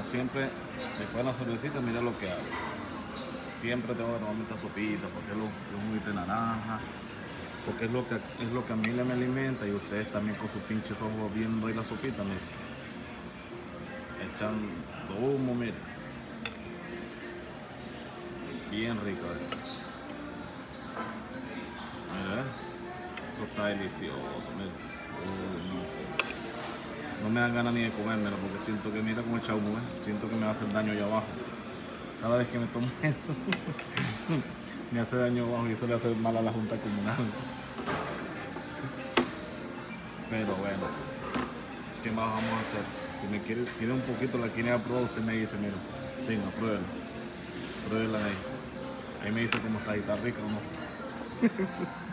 siempre, después de la cervecita, mira lo que hago. Siempre tengo que tomarme esta sopita, porque es un juguito de naranja, porque es lo que a mí me alimenta y ustedes también con sus pinches ojos viendo ahí la sopita, mira. Echan humo, mira. Bien rico, Mira, eso está delicioso, mira. No. No me dan ganas ni de comérmelo porque siento que mira cómo echa humo, siento que me va a hacer daño allá abajo. Cada vez que me tomo eso, me hace daño abajo y eso le hace mal a la Junta Comunal. Pero bueno, ¿qué más vamos a hacer? Si me tiene un poquito la quiniela prueba, usted me dice, mira, tenga, pruébela ahí. Ahí me dice cómo está, y está rica o no.